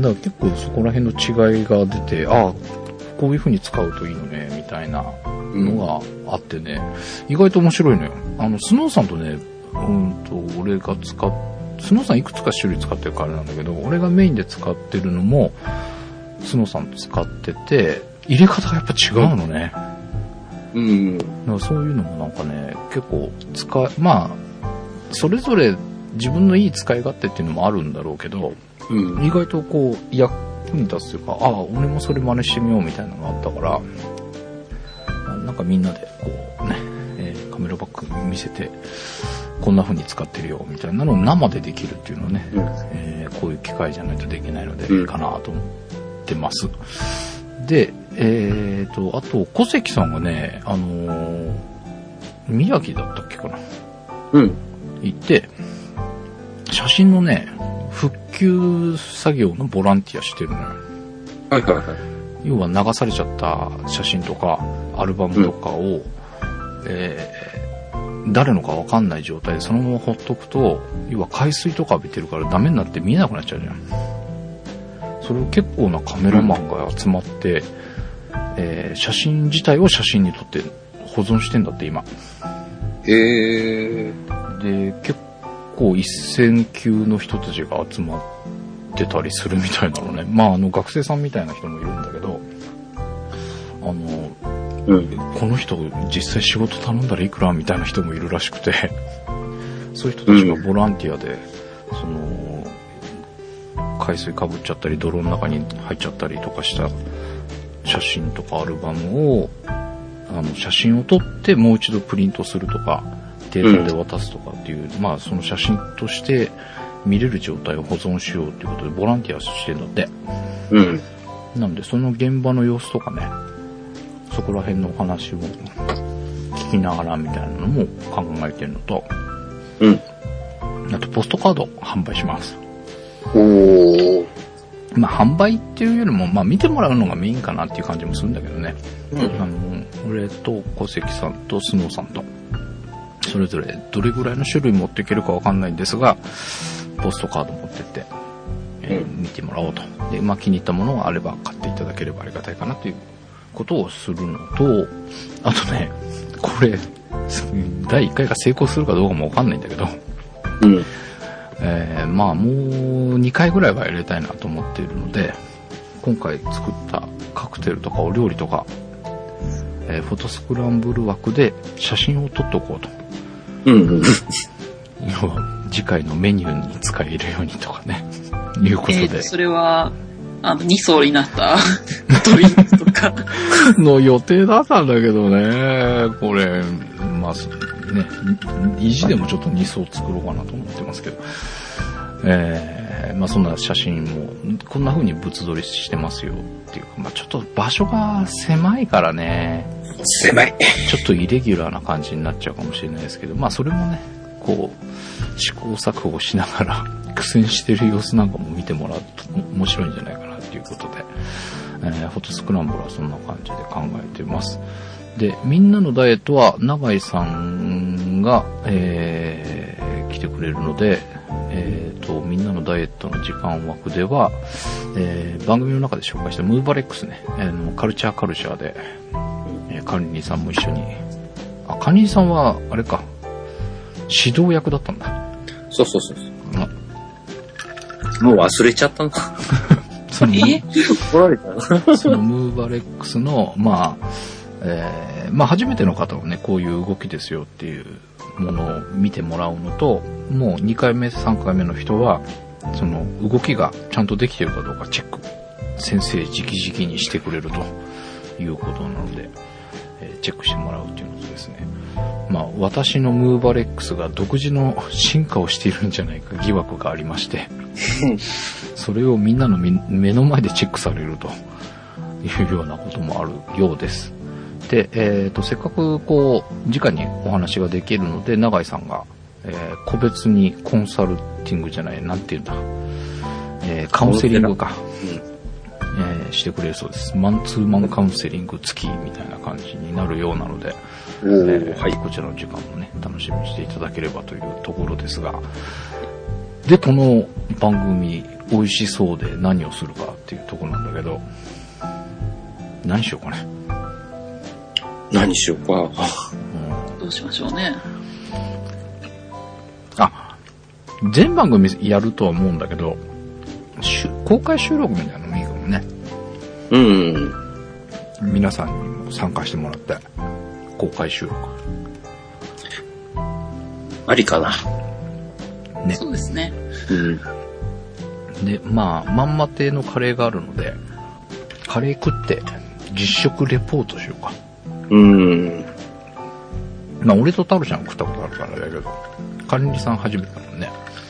だから結構そこら辺の違いが出て、ああこういう風に使うといいのねみたいなのがあってね、意外と面白いのよ。あのスノーさんとね、うんと俺が使っスノーさんいくつか種類使ってるからなんだけど、俺がメインで使ってるのもスノーさんと使ってて、入れ方がやっぱ違うのね。うん。だからそういうのもなんかね、結構使い、まあそれぞれ自分のいい使い勝手っていうのもあるんだろうけど、うん、意外とこう役に立つというか、ああ俺もそれ真似してみようみたいなのがあったから、なんかみんなでこうね、えー、カメラバッグ見せてこんな風に使ってるよみたいなのを生でできるっていうのはね、うん、えー、こういう機会じゃないとできないのでいいかなと思ってます。うん、で、えーとあと小関さんがね、あのー、宮城だったっけかな。うん。行って写真のね復旧作業のボランティアしてるのよ。はいはいはい。要は流されちゃった写真とかアルバムとかを、うん、えー、誰のかわかんない状態でそのままほっとくと、要は海水とか浴びてるからダメになって見えなくなっちゃうじゃん。それを結構なカメラマンが集まって、うん、えー、写真自体を写真に撮って保存してんだって今。へー。で結構一線級の人たちが集まってたりするみたいなのね。まああの学生さんみたいな人もいるんだけど、あのうん、この人実際仕事頼んだらいくらみたいな人もいるらしくて、そういう人たちがボランティアで、うん、その、海水かぶっちゃったり、泥の中に入っちゃったりとかした写真とかアルバムを、あの、写真を撮ってもう一度プリントするとか、データで渡すとかっていう、うん、まあその写真として見れる状態を保存しようということでボランティアしてるので、うん。なんでその現場の様子とかね、そこら辺のお話を聞きながらみたいなのも考えてるのと、うん。あとポストカード販売します。おー。まあ販売っていうよりも、まあ見てもらうのがメインかなっていう感じもするんだけどね。うん。あの、俺と小関さんとスノーさんと、それぞれどれぐらいの種類持っていけるかわかんないんですが、ポストカード持ってって、えー、見てもらおうと。で、まあ気に入ったものがあれば買っていただければありがたいかなということをするのと、あとね、これ、だいいっかいが成功するかどうかもわかんないんだけど、うん。えー、まあもうにかいぐらいはやりたいなと思っているので、今回作ったカクテルとかお料理とか、えー、フォトスクランブル枠で写真を撮っておこうと。うんうん。要は次回のメニューに使えるようにとかね、いうことで。えー、 それは、あの、に層になったドリンクとか。 の予定だったんだけどね、これ、まあ、ね、意地でもちょっとに層作ろうかなと思ってますけど。えー、まあそんな写真も、こんな風に物撮りしてますよっていうか、まあちょっと場所が狭いからね。 狭い。 ちょっとイレギュラーな感じになっちゃうかもしれないですけど、まあそれもね、こう、試行錯誤しながら苦戦してる様子なんかも見てもらうと面白いんじゃないかなっていうことで、えー、フォトスクランブルはそんな感じで考えています。で、みんなのダイエットは永井さんが、えー、来てくれるので、えーと、みんなのダイエットの時間枠では、えー、番組の中で紹介したムーバレックスね、えー、カルチャーカルチャーで、えー、カンニーさんも一緒に、あ、カンニーさんは、あれか、指導役だったんだ。 そうそうそう。うん、もう忘れちゃったのか。 その、 え怒られたそのムーバレックスの、まあ、えー、まあ初めての方はね、こういう動きですよっていうものを見てもらうのと、もうにかいめ、さんかいめの人は、その動きがちゃんとできてるかどうかチェック、先生直々にしてくれるということなので、えー、チェックしてもらうっていうのとですね、まあ私のムーバレックスが独自の進化をしているんじゃないか疑惑がありまして、それをみんなの目の前でチェックされるというようなこともあるようです。で、えっと、せっかくこう、直にお話ができるので、永井さんが、えー、個別にコンサルティングじゃない、なんていうんだ、えー、カウンセリングか、うんえー、してくれるそうです。マンツーマンカウンセリング付きみたいな感じになるようなので、えーはい、こちらの時間もね、楽しみにしていただければというところですが、で、この番組、美味しそうで何をするかっていうところなんだけど、何しようかね。 何しようか、うん。 どうしましょうね。 あ、全番組やるとは思うんだけど、公開収録みたいなのもいいかもね。うん。皆さんにも参加してもらって、公開収録。 ありかな。 ね。そうですね。 うん。で、まあ、まんま亭のカレーがあるので、カレー食って実食レポートしようか。うん。まあ、俺とタルちゃん食ったことあるからだけど、カレンリさん初めてだもんね。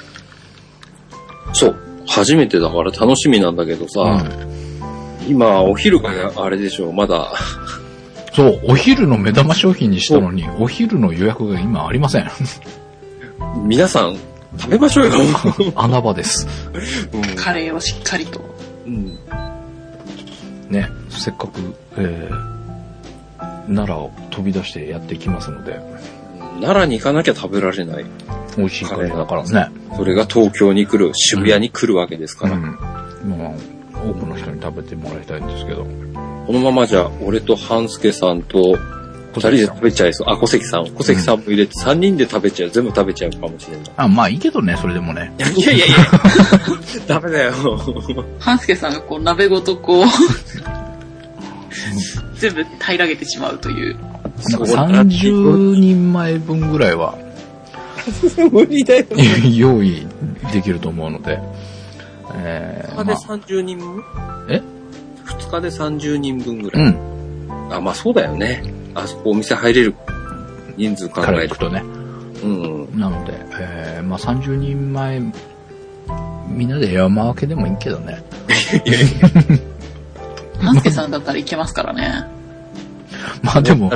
そう。初めてだから楽しみなんだけどさ、うん、今、お昼があれでしょ、まだ。 そう、お昼の目玉商品にしたのに、お昼の予約が今ありません。 皆さん、食べましょうよ。 穴場です、 うん。カレーをしっかりと。うん、 ね、せっかく、えー、奈良を飛び出してやっていきますので。 奈良に行かなきゃ食べられない。 美味しいカレーだからね。 それが東京に来る、渋谷に来るわけですから。うん。うん、 まあ、多くの人に食べてもらいたいんですけど。 このままじゃ、俺と半助さんと、二人で食べちゃいそう。あ、小関さん。小関さんも入れて、三人で食べちゃう。全部食べちゃうかもしれない。 あ、まあいいけどね、それでもね。 いやいやいや。ダメだよ。 半助さんがこう、鍋ごとこう、 全部平らげてしまうという。 なんかさんじゅうにんまえぶんぐらいは無理だよ、ね、 用意できると思うので、えー、 ふつかでさんじゅうにん分、まあ、 えふつかでさんじゅうにんぶんぐらい、 うん、 あ、まあそうだよね。あそこお店入れる人数考えるから行くとね、うん、なので、えー、まあさんじゅうにんまえみんなで山分けでもいいけどね。 いやいやハンスケさんだったらいけますからね。 まあでも、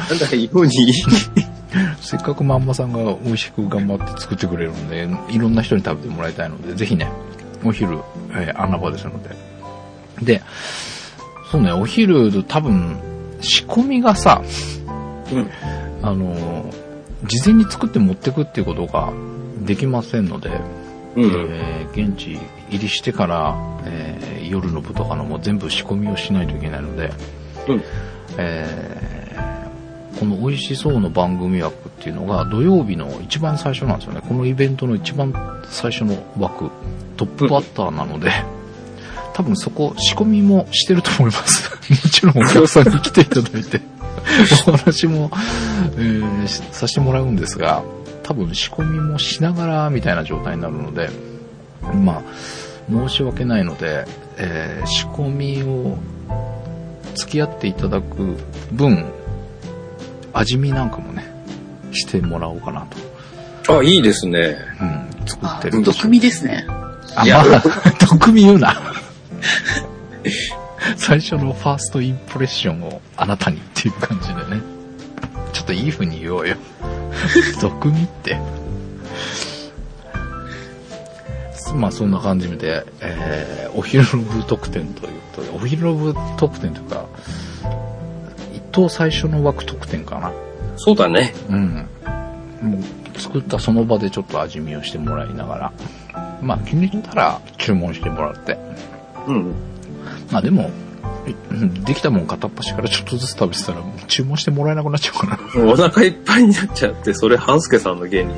せっかくまんまさんが美味しく頑張って作ってくれるので、いろんな人に食べてもらいたいので、ぜひね、お昼、えー、穴場ですので。で、そうね、お昼、多分、仕込みがさ、うん、あの、事前に作って持ってくっていうことができませんので、うん、えー、現地入りしてから、えー、夜の部とかのも全部仕込みをしないといけないので、うん、えー、この美味しそうの番組枠っていうのが土曜日の一番最初なんですよね。このイベントの一番最初の枠、トップバッターなので、うん、多分そこ仕込みもしてると思います。もちろんお客さんに来ていただいてお話も、えー、させてもらうんですが、多分仕込みもしながらみたいな状態になるので、まあ申し訳ないので、えー、仕込みを付き合っていただく分、味見なんかもねしてもらおうかなと。あ、いいですね。 うん、作ってるんです。毒味ですね。 あ、まあ毒味言うな。最初のファーストインプレッションをあなたにっていう感じでね。ちょっといい風に言おうよ。毒味って。まあそんな感じで、えー、お昼の部特典ということで、お昼の部特典というか、一等最初の枠特典かな。 そうだね。 うん。もう作ったその場でちょっと味見をしてもらいながら、まあ気に入ったら注文してもらって。うん。まあでも、できたもん片っ端からちょっとずつ食べてたら注文してもらえなくなっちゃうかな。 お腹いっぱいになっちゃって、それ半助さんの芸人。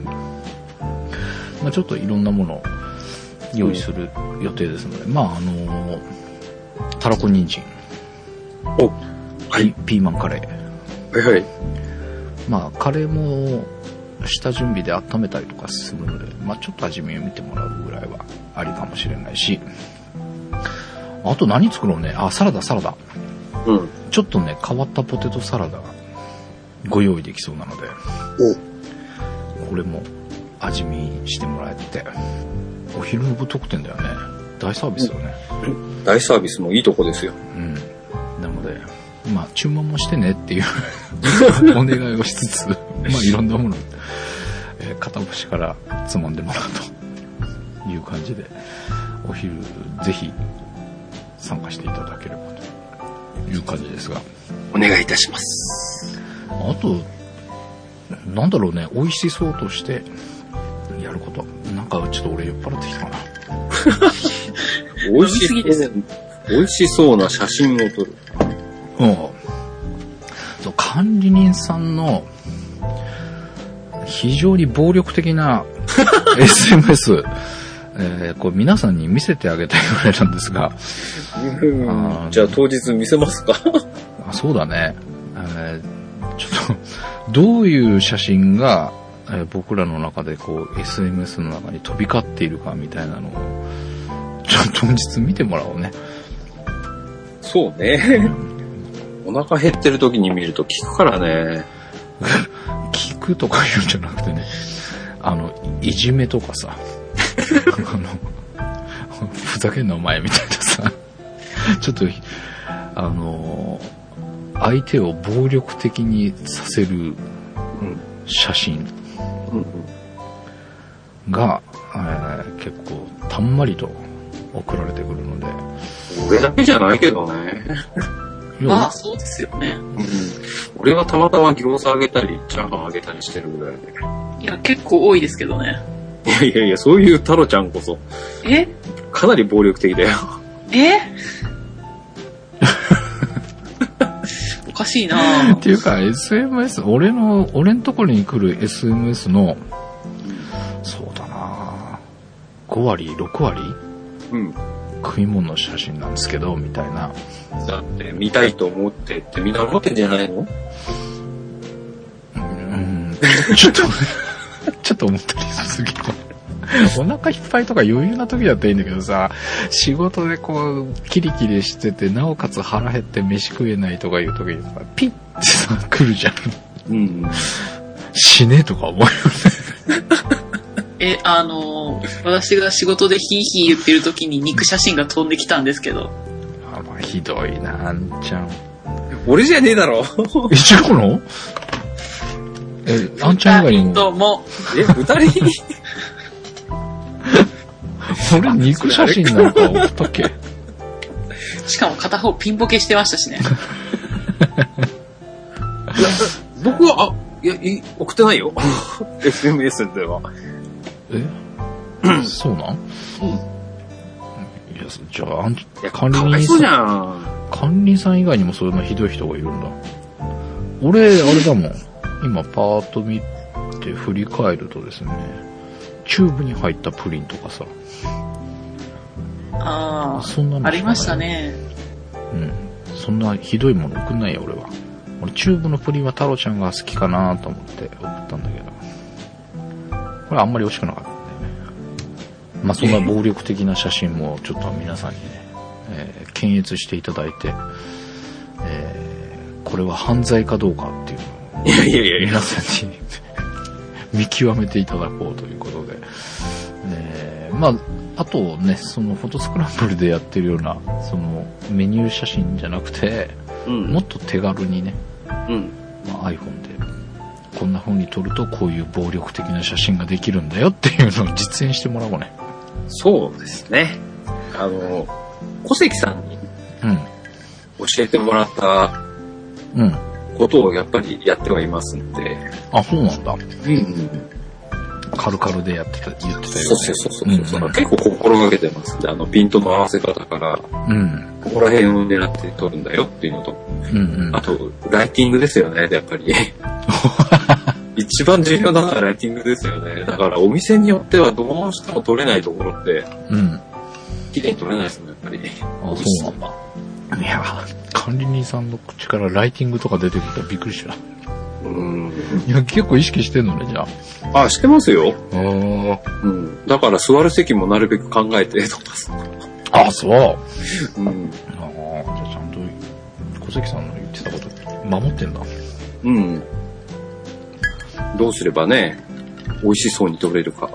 まあちょっといろんなものを用意する予定ですので、うん、まああのー、たらこ人参。 お、はい。 ピーマンカレー。はいはい。 まあカレーも下準備で温めたりとかするので、まあちょっと味見を見てもらうぐらいはありかもしれないし、あと何作ろうね。あ、サラダ、サラダ。うん。ちょっとね、変わったポテトサラダがご用意できそうなので、おこれも味見してもらえて、お昼の部特典だよね。大サービスだよね。 大サービスもいいとこですよ。 うん。なので、まあ、注文もしてねっていうお願いをしつつ、まあ、いろんなもの、えー、片っ端からつまんでもらうという感じで、お昼ぜひ、参加していただければという感じですが、 お願いいたします。 あとなんだろうね、美味しそうとしてやること、なんかちょっと俺酔っ払ってきたかな。 美味しそう美味しそうな写真を撮る。 うん。そう、管理人さんの非常に暴力的なエスエムエスえー、これ皆さんに見せてあげたいぐらいなんですが、 うん、じゃあ当日見せますか。 あ、そうだね、えー、ちょっとどういう写真が、えー、僕らの中でこう エスエムエス の中に飛び交っているかみたいなのをちょっと当日見てもらおうね。 そうね、うん、お腹減ってる時に見ると効くからね。 効くとか言うんじゃなくてね、あのいじめとかさあのふざけんなお前みたいなさ、ちょっとあの相手を暴力的にさせる写真が、えー、結構たんまりと送られてくるので、 俺だけじゃないけどね。 まあそうですよね、 うん、俺はたまたま餃子あげたりチャーハンあげたりしてるぐらいで。 いや結構多いですけどね。 いやいやいや、そういうタロちゃんこそ。 え？ かなり暴力的だよ。 え？おかしいなぁ。 っていうか エスエムエス、俺の、俺のところに来る エスエムエス の、そうだなぁ、ごわり、ろくわり、うん、 食い物の写真なんですけど、みたいな。 だって見たいと思ってってみんな思ってんじゃないの？ うーん、ちょっと、ちょっと思ったりするけど。お腹いっぱいとか余裕な時だったらいいんだけどさ、仕事でこう、キリキリしてて、なおかつ腹減って飯食えないとかいう時にさ、ピッてさ、来るじゃん。 うん。死ねとか思うよね。 え、あの、私が仕事でヒーヒー言ってる時に肉写真が飛んできたんですけど。 あ、まあ、ひどいな、あんちゃん。 俺じゃねえだろ。 え、違うの？え、あんちゃん以外にも。 どうも。 え、二人俺肉写真なんか送ったっけ？ しかも片方ピンボケしてましたしね。 僕は、あ、いや、い送ってないよ。エスエムエス では。 えそうなん？うん。いや、じゃあ、あん管理人さん、 管理人さん以外にもそういうのひどい人がいるんだ。俺、あれだもん。今パーッと見て振り返るとですね、チューブに入ったプリンとかさ。 ああ、 そんなのありましたね。 うん。そんなひどいもの送んないよ、俺は。俺、チューブのプリンは太郎ちゃんが好きかなと思って送ったんだけど。これあんまり美味しくなかったんだよね。まあ、そんな暴力的な写真もちょっと皆さんにね、えー、検閲していただいて、えー、これは犯罪かどうかっていうのを、 いやいやいやいや皆さんに見極めていただこうということで、えー、まあ、あとね、そのフォトスクランブルでやってるような、そのメニュー写真じゃなくて、うん、もっと手軽にね、うんまあ、iPhone でこんな風に撮るとこういう暴力的な写真ができるんだよっていうのを実演してもらおうね。 そうですね。あの、小関さんに教えてもらったことをやっぱりやってはいますんで。 うん、あ、そうなんだ。 うんうん。 カルカルでやってた、言ってたよね。 そうそうそうそう、うんうん。結構心がけてますんで、あの、ピントの合わせ方から、うん、ここら辺を狙って撮るんだよっていうのと、うんうん、あと、ライティングですよね、やっぱり。一番重要なのはライティングですよね。だからお店によってはどうしても撮れないところって、うん、綺麗に撮れないですね、やっぱり。 あ、そうなんだ。いや、管理人さんの口からライティングとか出てくるとびっくりした。うん。いや、結構意識してんのね、じゃあ。あ、してますよ。ああ。うん。だから座る席もなるべく考えてとか。 あ、そう。 うん。 ああ、じゃあちゃんと小関さんの言ってたこと守ってんだ。 うん。どうすればね、美味しそうに撮れるか。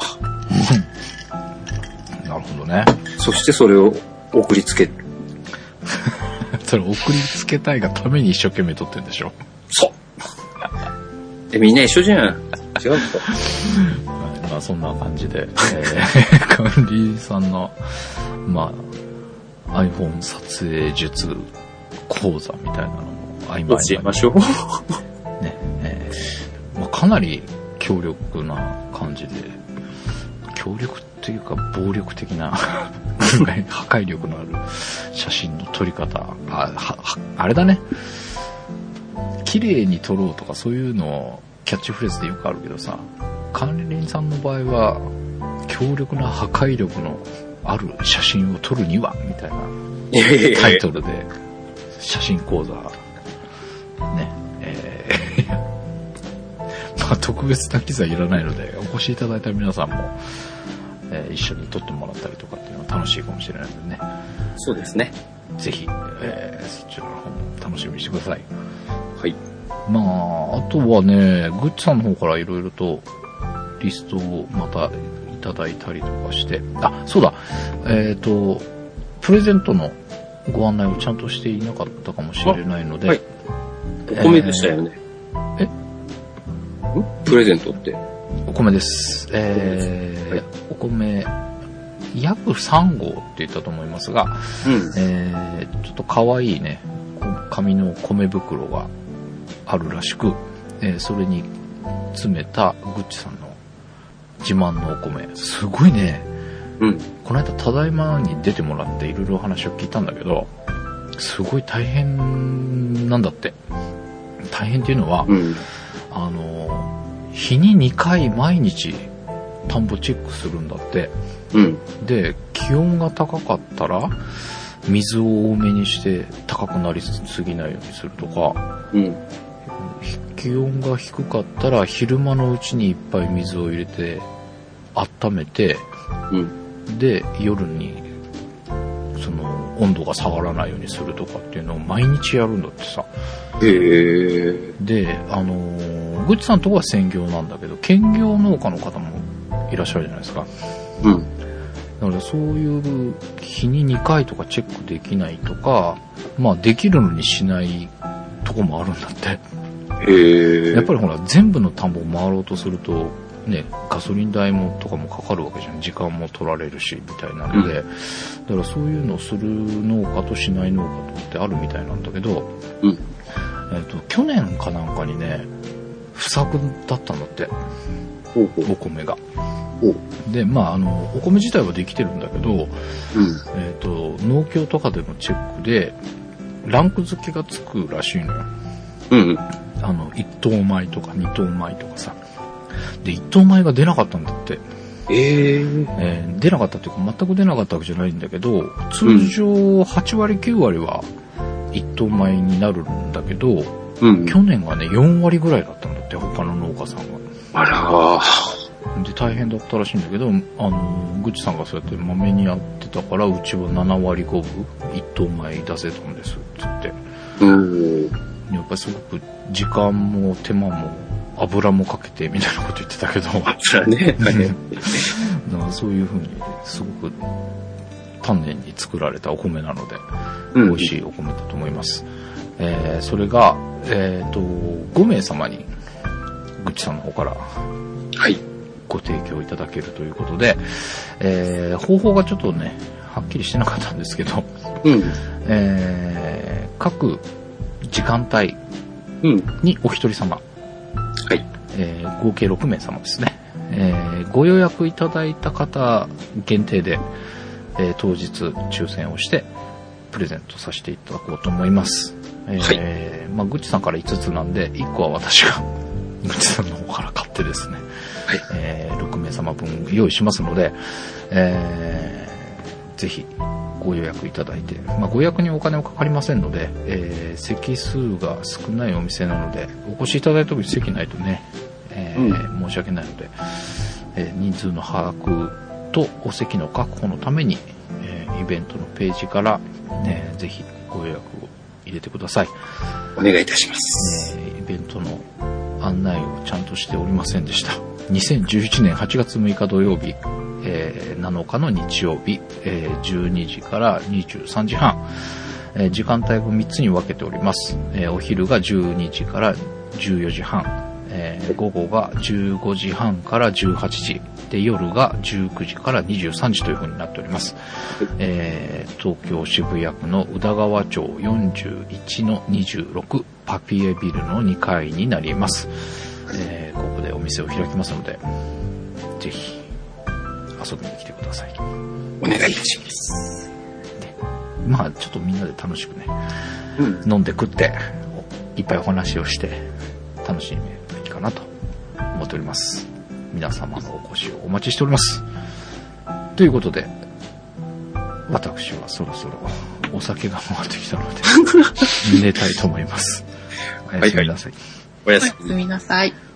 なるほどね。 そしてそれを送りつける。 それ送りつけたいがために一生懸命撮ってんでしょ。 そう。え、みんな一緒じゃん。違うか。 まあそんな感じで、えー、管理さんの、まあ、iPhone 撮影術講座みたいなのも曖昧に。 教えましょう。 ね、えーまあ、かなり強力な感じで、強力っていうか暴力的な破壊力のある写真の撮り方。あ、は、あれだね。綺麗に撮ろうとかそういうのキャッチフレーズでよくあるけどさ、管理人さんの場合は強力な破壊力のある写真を撮るにはみたいなタイトルで写真講座ね、えー、まあ特別な機材いらないのでお越しいただいた皆さんも、えー、一緒に撮ってもらったりとかっていうのは楽しいかもしれないのでね。 そうですね。 ぜひ、えー、そちらの方も楽しみにしてください。 はい。 まあ、あとはね、グッチさんの方からいろいろとリストをまたいただいたりとかして、あ、そうだ、えっと、プレゼントのご案内をちゃんとしていなかったかもしれないので、はい、 お米でしたよね。 えー、 えプレゼントって？ お米です。えーはい、お米、約さんごうって言ったと思いますが、うんえー、ちょっと可愛いね、紙の米袋があるらしく、えー、それに詰めたグッチさんの自慢のお米。すごいね。うん。この間、ただいまに出てもらっていろいろお話を聞いたんだけど、すごい大変なんだって。大変っていうのは、うん、あの、日ににかい毎日田んぼチェックするんだって。うん。で、期気温が高かったら水を多めにして高くなりすぎないようにするとか、うん、気温が低かったら昼間のうちにいっぱい水を入れて温めて、うん、で夜にその温度が下がらないようにするとかっていうのを毎日やるんだってさ。へー。で、あのー、ぐっちさんとこは専業なんだけど、兼業農家の方もいらっしゃるじゃないですか。うん。だからそういう日ににかいとかチェックできないとか、まあできるのにしないとこもあるんだって。へー。やっぱりほら全部の田んぼを回ろうとすると、ね、ガソリン代もとかもかかるわけじゃん。時間も取られるし、みたいなので、うん、だからそういうのをする農家としない農家とってあるみたいなんだけど、うん、えっと、去年かなんかにね、不作だったんだって。ほうほうお米が。ほうで、まあ、あの、お米自体はできてるんだけど、うん、えっと、農協とかでのチェックで、ランク付けがつくらしいのよ。うん、あの、一等米とか二等米とかさ。で、一等米が出なかったんだって。えーえー、出なかったっていうか、全く出なかったわけじゃないんだけど、通常はちわりきゅうわりは一等米になるんだけど、うん、去年がね、よんわりぐらいだったんだって、他の農家さんは。あらー。で、大変だったらしいんだけど、あの、ぐっちさんがそうやってまめにやってたから、うちはななわりごぶ一等米出せたんです、つって。うん。やっぱりすごく時間も手間も油もかけてみたいなこと言ってたけど。油ね。だからそういう風にすごく丹念に作られたお米なので、うん、美味しいお米だと思います。えー、それが、えっと、ごめい様に、ぐっちさんの方から、はい。ご提供いただけるということで、えー、方法がちょっとね、はっきりしてなかったんですけど、うん。えー、各時間帯にお一人様、はい。えー、合計ろくめい様ですね。えー、ご予約いただいた方限定で、えー、当日抽選をしてプレゼントさせていただこうと思います。えー、はい。まあ、ぐっちさんからいつつなんで、いっこは私がぐっちさんの方から買ってですね、はい。えー、ろくめい様分用意しますので、えー、ぜひご予約いただいて、まあ、ご予約にお金はかかりませんので、えー、席数が少ないお店なので、お越しいただいた時席ないとね、えーうん、申し訳ないので、えー、人数の把握とお席の確保のために、えー、イベントのページから、ね、ぜひご予約を入れてください。お願いいたします。えー、イベントの案内をちゃんとしておりませんでした。にせんじゅういちねんはちがつむいか土曜日、えー、なのかの日曜日、えー、じゅうにじからにじゅうさんじはん、えー、時間帯をみっつに分けております。えー、お昼がじゅうにじからじゅうよじはん、えー、午後がじゅうごじはんからじゅうはちじで、夜がじゅうくじからにじゅうさんじという風になっております。えー、東京渋谷区の宇田川町 よんじゅういちのにじゅうろく パピエビルのにかいになります。えー、ここでお店を開きますので、ぜひ遊びに来てください。お願いいたします。で、まあちょっとみんなで楽しくね、うん、飲んで食っていっぱいお話をして楽しめばいいかなと思っております。皆様のお越しをお待ちしております。ということで、私はそろそろお酒が回ってきたので寝たいと思います。おやすみなさい。 おやすみなさい。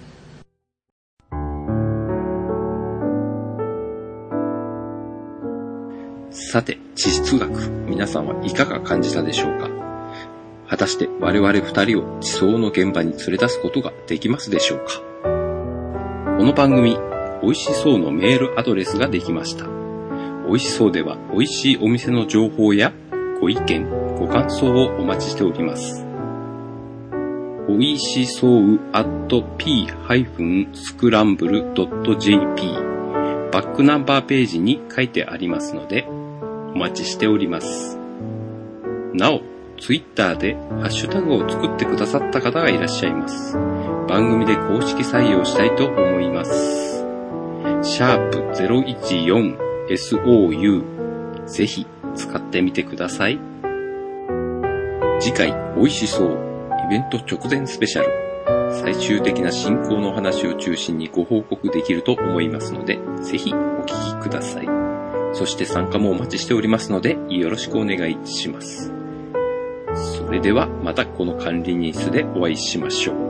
さて、地質学、皆さんはいかが感じたでしょうか？果たして我々二人を地層の現場に連れ出すことができますでしょうか？この番組、おいしそうのメールアドレスができました。おいしそうでは、おいしいお店の情報やご意見、ご感想をお待ちしております。おいしそうアット ピースクランブルドットジェーピー バックナンバーページに書いてありますので、お待ちしております。なお、ツイッターでハッシュタグを作ってくださった方がいらっしゃいます。番組で公式採用したいと思います。シャープゼロいちよんエスオーユー ぜひ使ってみてください。次回、おいしそうイベント直前スペシャル、最終的な進行の話を中心にご報告できると思いますので、ぜひお聞きください。 そして参加もお待ちしておりますので、よろしくお願いします。それではまたこの管理人室でお会いしましょう。